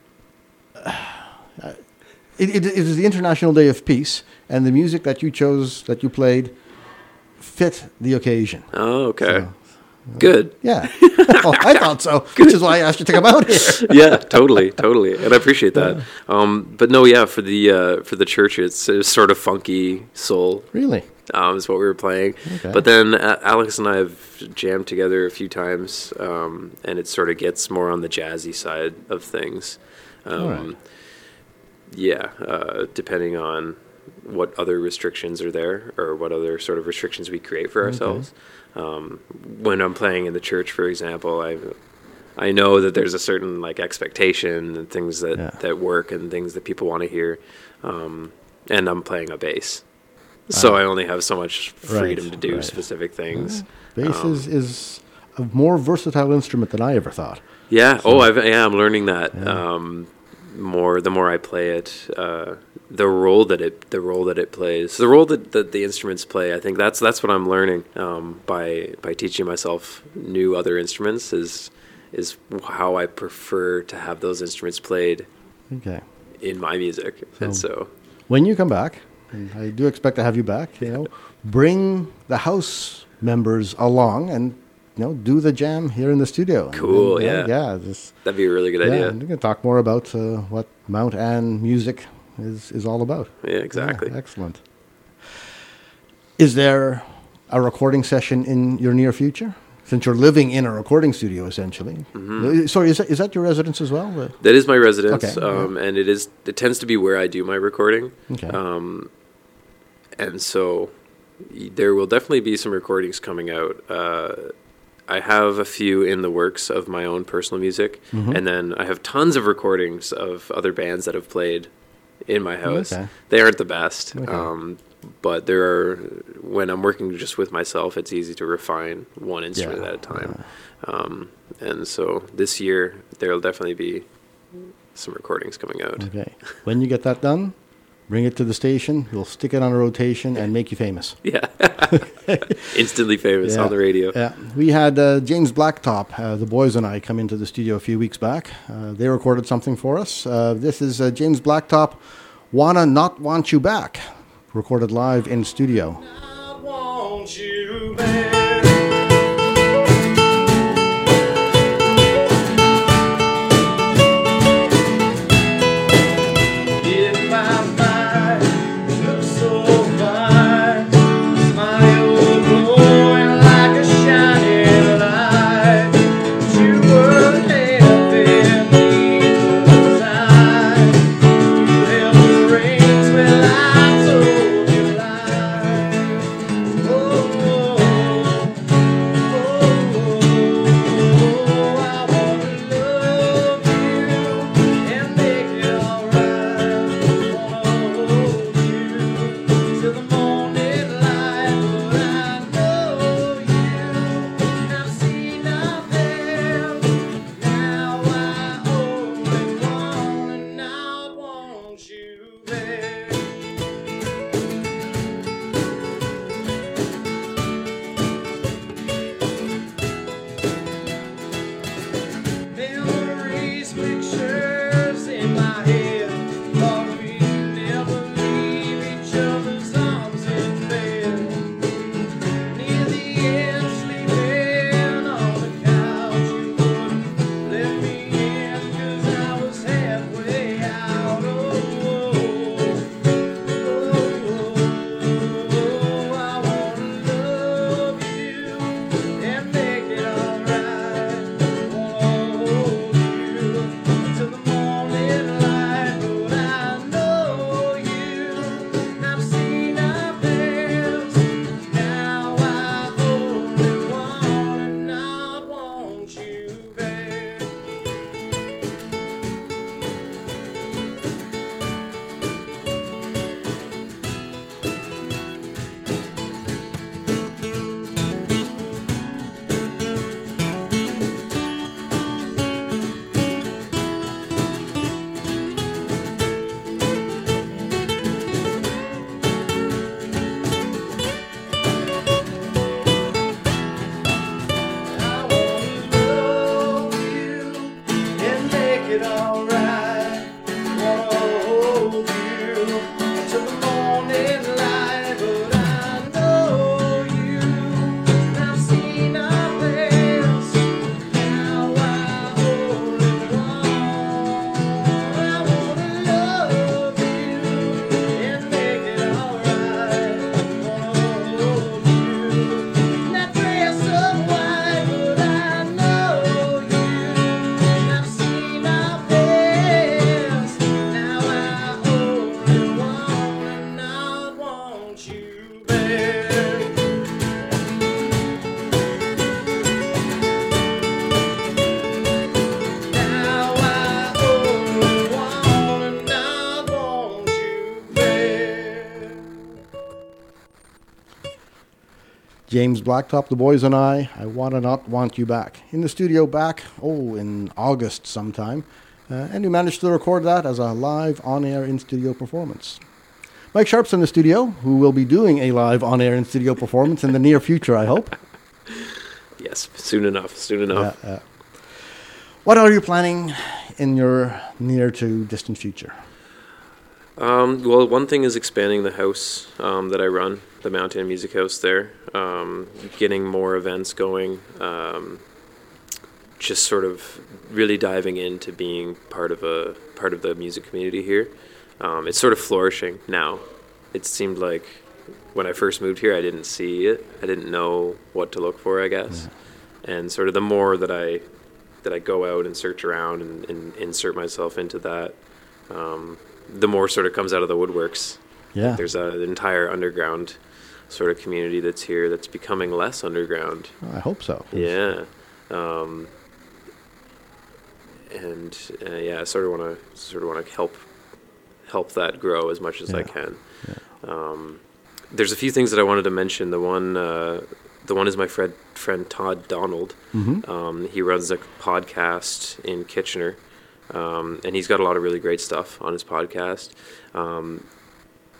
uh, it, it it was the International Day of Peace, and the music that you chose that you played fit the occasion. Oh, okay. So, Good. yeah, well, I thought so, which is why I asked you to come out here. Yeah, totally, totally, and I appreciate that. Um, but no, yeah, for the uh, for the church, it's, it's sort of funky soul. Really? Um, is what we were playing. Okay. But then uh, Alex and I have jammed together a few times, um, and it sort of gets more on the jazzy side of things. Um, All right. Yeah, uh, depending on what other restrictions are there, or what other sort of restrictions we create for ourselves. Um, when I'm playing in the church, for example, I I know that there's a certain like expectation and things that, Yeah. that work and things that people want to hear, um, and I'm playing a bass, so I only have so much freedom Right, to do right. specific things. Bass Um, is, is a more versatile instrument than I ever thought. Yeah. Oh, I've, yeah. I'm learning that um, more. The more I play it, uh, the role that it, the role that it plays, the role that, that the instruments play. I think that's that's what I'm learning um, by by teaching myself new other instruments. Is is how I prefer to have those instruments played Okay. in my music, and so When you come back, and I do expect to have you back, you know, bring the house members along and, you know, do the jam here in the studio. And Cool, then, yeah. Yeah, just, that'd be a really good yeah, idea. and we're going to talk more about uh, what Mount Anne music is, is all about. Yeah, exactly. Yeah, excellent. Is there a recording session in your near future? Since you're living in a recording studio, essentially. Mm-hmm. Uh, Sorry, is that, is that your residence as well? Uh, That is my residence, Okay, um, and it is. It tends to be where I do my recording. Okay. Um, and so y- there will definitely be some recordings coming out. Uh, I have a few in the works of my own personal music, Mm-hmm. and then I have tons of recordings of other bands that have played in my house. Okay. They aren't the best, Okay. um, but there are. When I'm working just with myself, it's easy to refine one instrument Yeah, at a time. Um, and so this year there will definitely be some recordings coming out. Okay. When you get that done, bring it to the station. We'll stick it on a rotation and make you famous. Yeah. Instantly famous Yeah, on the radio. Yeah, we had uh, James Blacktop, uh, the boys and I, come into the studio a few weeks back. Uh, they recorded something for us. Uh, this is uh, James Blacktop, "Wanna Not Want You Back," recorded live in studio. I want you back. If my mind looks so fine, smile glowing like a shining light, you were heaven inside. You held the reins when I told you lies. Oh, oh, oh, I wanna love you and make it alright. Wanna hold you till the morning light, but I know you have seen nothing. Now I only want and not want you back. Memories, pictures in my head, thought we'd never leave each other's arms in bed. Near the end, sleeping on the couch, you wouldn't let me in 'cause I was halfway out. Oh, oh, oh, I wanna love you and make it alright. Wanna hold you till the morning light, but I know you have seen our best. Now I only want and not want you back. I wanna love you and make it alright. Wanna hold you till the morning light, but I know you have seen our best. Now I only want, I wanna love you and make it alright. Wanna hold you, not dress up white, but I know you have seen our best. Now I only want and not want you back. Now I only want and not want you back. James Blacktop, the boys and I, "I Wanna Not Want You Back." In the studio back, oh, in August sometime. Uh, and we managed to record that as a live on-air in-studio performance. Mike Sharp's in the studio, who will be doing a live on-air in-studio performance in the near future, I hope. Yes, soon enough. Soon enough. Uh, uh, what are you planning in your near to distant future? Um, well, one thing is expanding the house um, that I run, the Mountain Music House there, um, getting more events going, um, just sort of really diving into being part of a part of the music community here. Um, it's sort of flourishing now. It seemed like when I first moved here, I didn't see it. I didn't know what to look for, I guess. Yeah. And sort of the more that I that I go out and search around and, and insert myself into that, um, the more sort of comes out of the woodworks. Yeah. There's a, an entire underground sort of community that's here that's becoming less underground. I hope so. Yeah. Um, and uh, yeah, I sort of want to sort of want to help help that grow as much as Yeah. I can. Yeah. Um, there's a few things that I wanted to mention. The one uh, the one is my friend friend Todd Donald. Mm-hmm. Um, he runs a podcast in Kitchener. Um, and he's got a lot of really great stuff on his podcast. Um,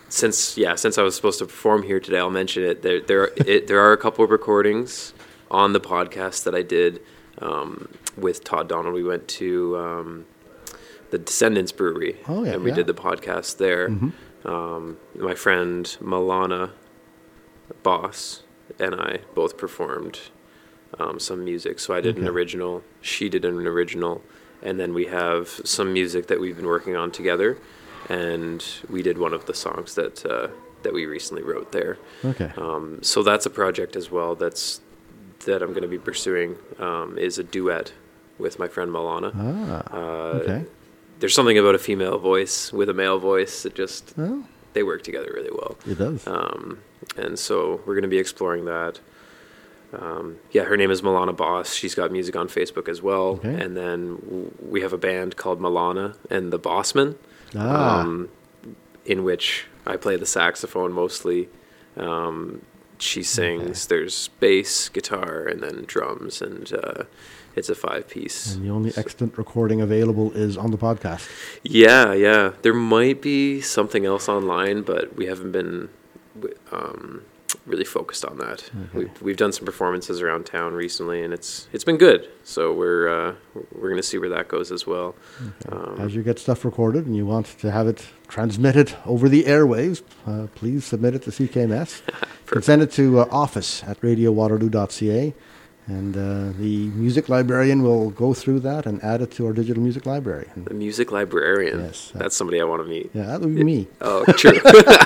since yeah, since I was supposed to perform here today, I'll mention it. There there are, it, there are a couple of recordings on the podcast that I did um, with Todd Donald. We went to um, the Descendants Brewery, Oh, yeah, and we yeah. did the podcast there. Mm-hmm. Um, my friend Milana Boss and I both performed um, some music. So I did an Okay. original, she did an original, and then we have some music that we've been working on together. And we did one of the songs that uh, that we recently wrote there. Okay. Um, so that's a project as well. That's that I'm going to be pursuing. Um, is a duet with my friend Milana. Ah. Uh, Okay. There's something about a female voice with a male voice that just Well, they work together really well. it does. Um, and so we're going to be exploring that. Um, yeah, her name is Milana Boss. She's got music on Facebook as well. Okay. And then w- we have a band called Milana and the Bossmen, Ah. um, in which I play the saxophone mostly. Um, she sings. There's bass, guitar, and then drums, and uh, it's a five-piece. And the only extant recording available is on the podcast. Yeah, yeah. There might be something else online, but we haven't been um, really focused on that. We've, we've done some performances around town recently, and it's it's been good. So we're uh, we're gonna see where that goes as well. Um, As you get stuff recorded and you want to have it transmitted over the airwaves, uh, please submit it to C K M S. You can send it to uh, office at radio waterloo dot c a, and uh, the music librarian will go through that and add it to our digital music library. And, the music librarian. Yes, uh, That's somebody I want to meet. yeah, that would be me. Oh, true.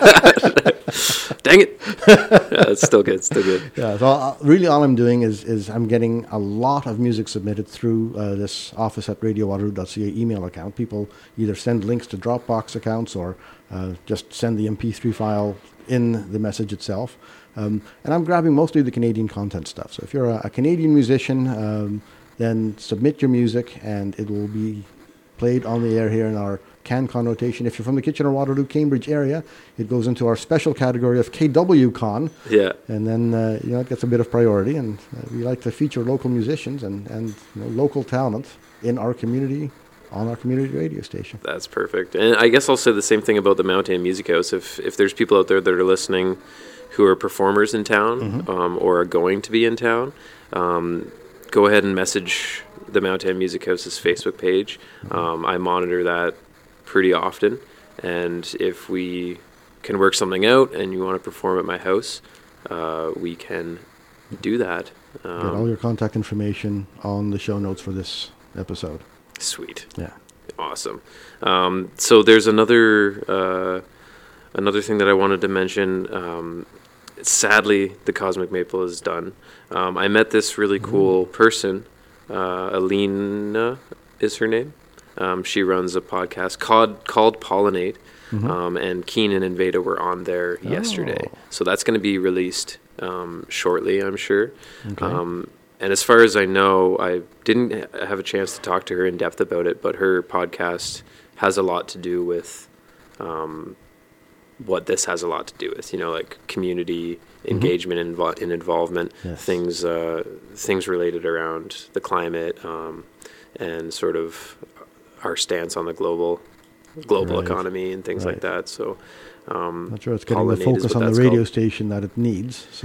Dang it. Yeah, it's still good. Still good. Yeah, so uh, really all I'm doing is is I'm getting a lot of music submitted through uh, this office at radio waterloo dot c a email account. People either send links to Dropbox accounts or uh, just send the M P three file in the message itself. Um, and I'm grabbing mostly the Canadian content stuff. So if you're a, a Canadian musician, um, then submit your music and it will be played on the air here in our CanCon rotation. If you're from the Kitchener, Waterloo, Cambridge area, it goes into our special category of K W Con. Yeah. And then, uh, you know, it gets a bit of priority. And uh, we like to feature local musicians and, and you know, local talent in our community, on our community radio station. That's perfect. And I guess I'll say the same thing about the Mountain Music House. If if there's people out there that are listening who are performers in town Mm-hmm. um, or are going to be in town, um, go ahead and message the Mountain Music House's Facebook page. Mm-hmm. Um, I monitor that pretty often. And if we can work something out and you want to perform at my house, uh, we can do that. Get all Um, your contact information on the show notes for this episode. sweet. Yeah. Awesome. Um, so there's another uh, another thing that I wanted to mention. Um, sadly, the Cosmic Maple is done. Um, I met this really cool person. Uh, Alina is her name. Um, she runs a podcast called called Pollinate, um, and Keenan and Veda were on there yesterday. Oh. So that's going to be released um, shortly, I'm sure. Okay. Um, and as far as I know, I didn't ha- have a chance to talk to her in depth about it, but her podcast has a lot to do with um, what this has a lot to do with, you know, like community engagement and, invo- and involvement, Yes. things uh, things related around the climate um, and sort of our stance on the global global Right. economy and things like Right. that. So um, Not sure it's getting the Pollinate is focus what on the that's radio called. station that it needs. So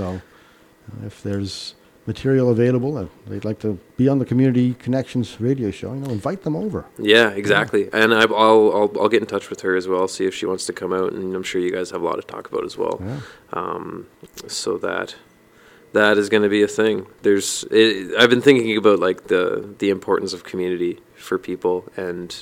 uh, if there's material available and they'd like to be on the Community Connections radio show, you know, invite them over. Yeah, exactly. And I, I'll, I'll I'll get in touch with her as well, see if she wants to come out, and I'm sure you guys have a lot to talk about as well. Yeah. Um, so that that is going to be a thing. There's it, I've been thinking about like the the importance of community for people and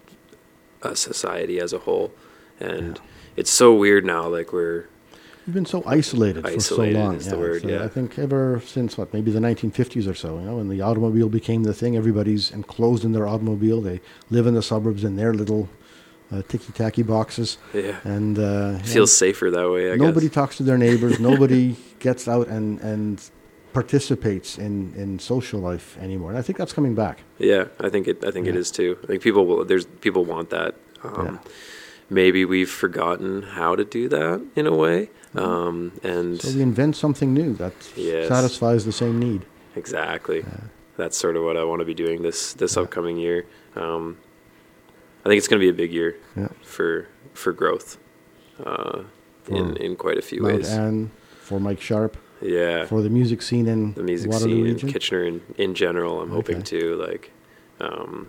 a society as a whole, and it's so weird now. Like we're We've been so isolated, Isolated for so long. is the word, so yeah. I think ever since, what, maybe the nineteen fifties or so, you know, when the automobile became the thing, everybody's enclosed in their automobile. They live in the suburbs in their little uh, ticky-tacky boxes. yeah And uh, you feels know, safer that way. I nobody guess. talks to their neighbors. Nobody gets out and, and participates in, in social life anymore. And I think that's coming back. Yeah, I think it. I think it Yeah. is too. I think people will. There's people want that. Um, Maybe we've forgotten how to do that in a way. Um, and So we invent something new that Yes. satisfies the same need. exactly, that's sort of what I want to be doing this this upcoming year. Um, I think it's going to be a big year Yeah. for for growth. Uh, in, For in quite a few Mount ways. Anne, for Mike Sharp, Yeah. for the music scene in The music Waterloo scene region. in Kitchener in, in general, I'm hoping Okay. to like. Um,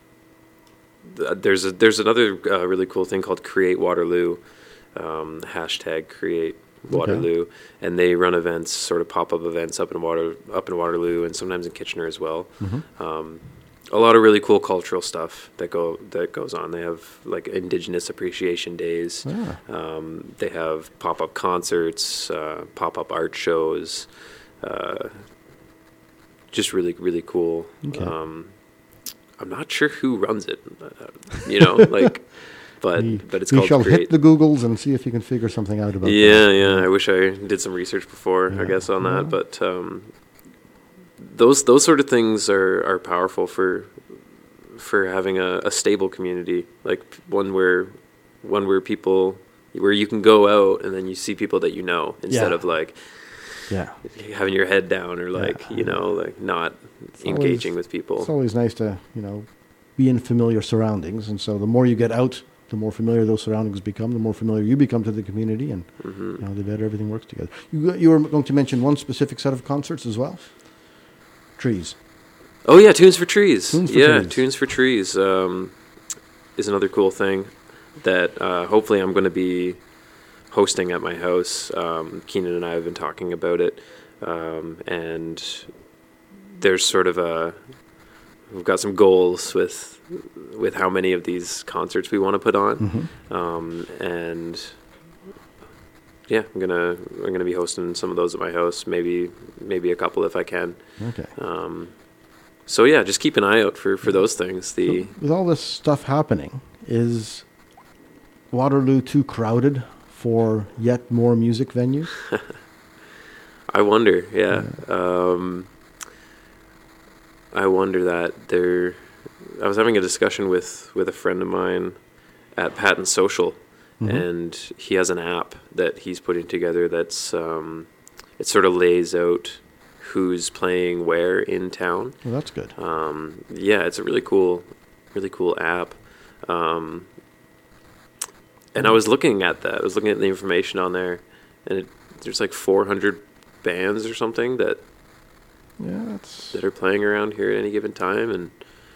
th- there's a, there's another uh, really cool thing called Create Waterloo, um, hashtag Create Waterloo, and they run events, sort of pop up events up in Water up in Waterloo, and sometimes in Kitchener as well. Mm-hmm. Um, a lot of really cool cultural stuff that go that goes on. They have like Indigenous Appreciation Days. Yeah. Um, they have pop up concerts, uh, pop up art shows. Uh, just really really cool. Okay. Um, I'm not sure who runs it. Uh, you know, like, but we, but it's we called shall Create. hit the Googles and see if you can figure something out about Yeah, that. yeah. I wish I did some research before, Yeah. I guess, on Yeah. that. But um, those those sort of things are, are powerful for for having a, a stable community, like one where one where people where you can go out and then you see people that you know instead Yeah. of like Yeah. having your head down or like Yeah. you know like not It's engaging always- with people. It's always nice to, you know, be in familiar surroundings. And so the more you get out, the more familiar those surroundings become, the more familiar you become to the community, and Mm-hmm. you know, the better everything works together. You, you were going to mention one specific set of concerts as well? Trees. Oh yeah, Tunes for Trees. Tunes for yeah, Trees. Tunes for Trees um, is another cool thing that uh, hopefully I'm going to be hosting at my house. Um, Keenan and I have been talking about it, um, and there's sort of a we've got some goals with with how many of these concerts we want to put on, Mm-hmm. um, and yeah, I'm gonna I'm gonna be hosting some of those at my house. Maybe maybe a couple if I can. Okay. Um, so yeah, just keep an eye out for, for those things. The With all this stuff happening, is Waterloo too crowded for yet more music venues? I wonder, yeah, um, I wonder that there. I was having a discussion with, with a friend of mine at Patent Social, Mhm. and he has an app that he's putting together that's um, it sort of lays out who's playing where in town. Well, that's good. Um, yeah, it's a really cool, really cool app. Um, and I was looking at that. I was looking at the information on there, and it, there's like four hundred bands or something that Yeah, that's that are playing around here at any given time. And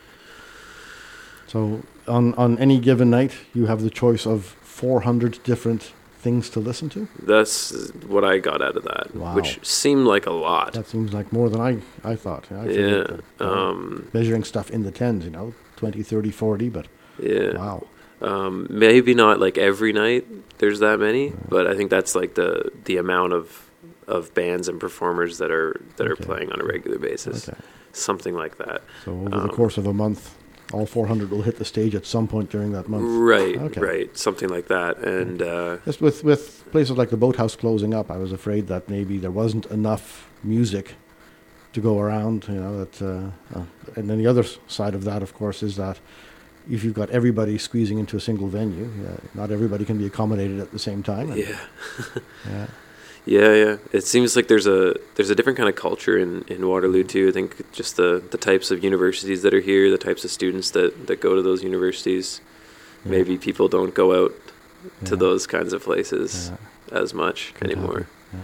so on on any given night, you have the choice of four hundred different things to listen to. that's what I got out of that, Wow. which seemed like a lot. That seems like more than I I thought. I yeah. figured that, uh, Um, measuring stuff in the tens, you know, twenty, thirty, forty, but yeah. wow. Um, maybe not like every night there's that many, but I think that's like the the amount of of bands and performers that are that are Okay. playing on a regular basis. Okay. Something like that. So over Um, the course of a month, all four hundred will hit the stage at some point during that month. Right, Okay. right. Something like that. And uh, Just with, with places like the Boathouse closing up, I was afraid that maybe there wasn't enough music to go around. You know, that, uh, uh, and then the other s- side of that, of course, is that if you've got everybody squeezing into a single venue, uh, not everybody can be accommodated at the same time. And, yeah. yeah. Yeah, yeah. It seems like there's a there's a different kind of culture in, in Waterloo too. I think just the, the types of universities that are here, the types of students that, that go to those universities. Yeah. Maybe people don't go out to Yeah. those kinds of places Yeah. as much Could anymore. happen, yeah.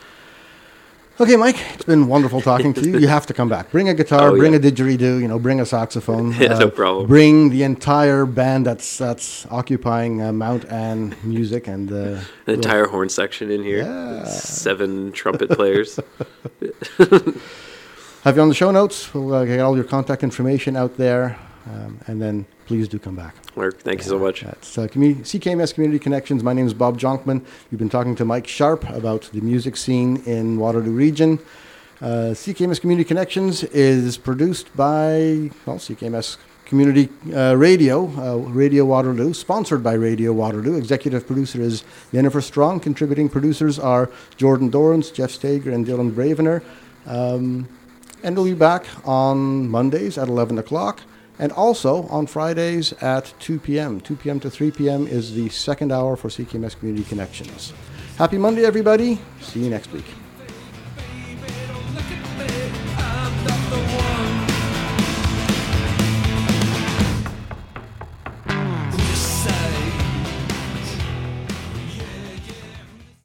Okay, Mike, it's been wonderful talking to you. You have to come back. Bring a guitar, Oh, bring yeah. a didgeridoo, you know, bring a saxophone. Yeah, no problem. Bring the entire band that's that's occupying uh, Mount Anne music and uh, An we'll- entire horn section in here. Yeah. Seven trumpet players. have you on the show notes. We'll uh, get all your contact information out there, um, and then please do come back. Mark, thank you so much. That's uh, community, C K M S Community Connections. My name is Bob Jonkman. We've been talking to Mike Sharp about the music scene in Waterloo region. Uh, C K M S Community Connections is produced by, well, C K M S Community uh, Radio, uh, Radio Waterloo, sponsored by Radio Waterloo. Executive producer is Jennifer Strong. Contributing producers are Jordan Dorrance, Jeff Stager, and Dylan Bravener. Um, and we'll be back on Mondays at eleven o'clock. And also on Fridays at two p.m. two p.m. to three p.m. is the second hour for C K M S Community Connections. Happy Monday, everybody. See you next week.